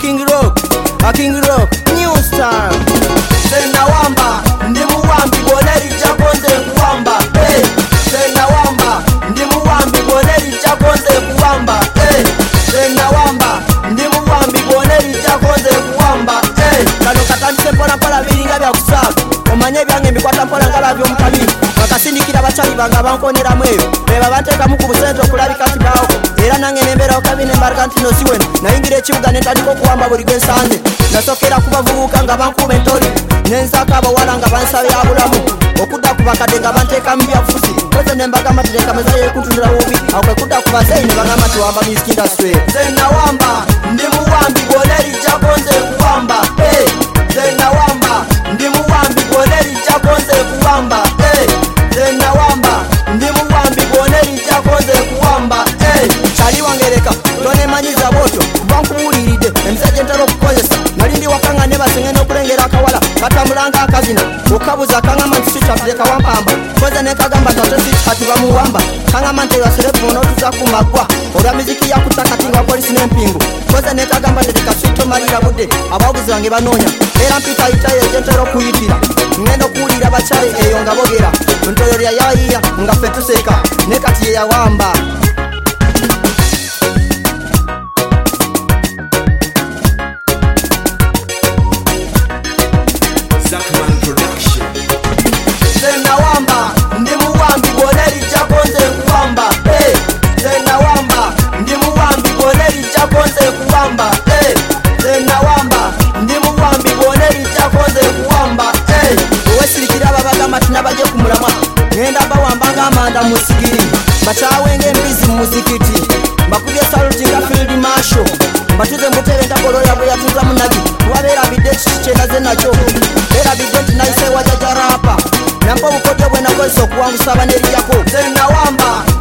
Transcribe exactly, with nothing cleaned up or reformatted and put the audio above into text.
King Rock, a King Rock, new style. Sena wamba, ndimu wambi boneri chakonze kuwamba. Hey, sena wamba, ndimu wambi boneri chakonze kuwamba. Hey, sena wamba, ndimu wambi boneri chakonze kuwamba. Hey, kano katandise mpona mpala biringa bya kusaba. Omanye byange mbikwata mpona ngala byo mukabiri. Bakasindikira bachali banga bankonera mweyo. Beba bateka muku busento kulabika kibawo. Era nange nembera okabine margantino siweno. Nayingira ekibuga netandika okuwamba buli gensande. Nasokera kubavubuka nga bankube entori. Nenzaka abawala nga bansabe abulamu. Okudda ku bakadde nga banteeka mu byafuzi. Koze nembagamba tereka meza yekutundira wubi. Awo kwe kudda ku bazeyi ne bagamba tiwamba music industry. Zena wamba, ndi muwambi boneri chakonze kuwamba. Hey, zena wamba, ndi muwambi boneri chakonze kuwamba. Hey, zena wamba, ndi muwambi boneri chakonze kuwamba. Hey, chali wangereka, tone manyiza boto. Bankuwuliride, emisajja ntera okukozesa. Nalindi wakanga ne basengene okulengera akawala. Katambulanga akazina, okabuza kangama nti sikyatuleka wampamba. Koze ne kagamba tate sikyati bamuwamba. Kangama nti yaserefu n'otuza ku magwa. Olwa miziki yakutaka nga polisi n'empingu. Koze ne kagamba nti kasito malira budde. Abawagizi bange banoonya. Era mpita itaye gyentera okuyitira. Ngenda okuwulira bakyale eyo nga bogera. Ntoyo yayiya nga ffe tuseka. Ne kati ye yawamba. Zena wamba, ndi muwambi boneri chakonze kuwamba. Hey, zena wamba, ndi muwambi boneri chakonze kuwamba. Hey, zena wamba, ndi muwambi boneri chakonze kuwamba. Hey, owesirikira ababagamba tinabaje kumulamwa. Ngenda bawambanga amanda musigiri. Bachawenge embizi mu muzikiti. Bakubye saluti nga field marshal. Batuze mutebe ntakoloya bwe yatuza munagi. Wabera bideti kikyenda ze nakyo. Era bideti nayise wajaja rapa. Nampa bukodyo bwe nakozesa okuwangusa abaneriyako. Zena wamba,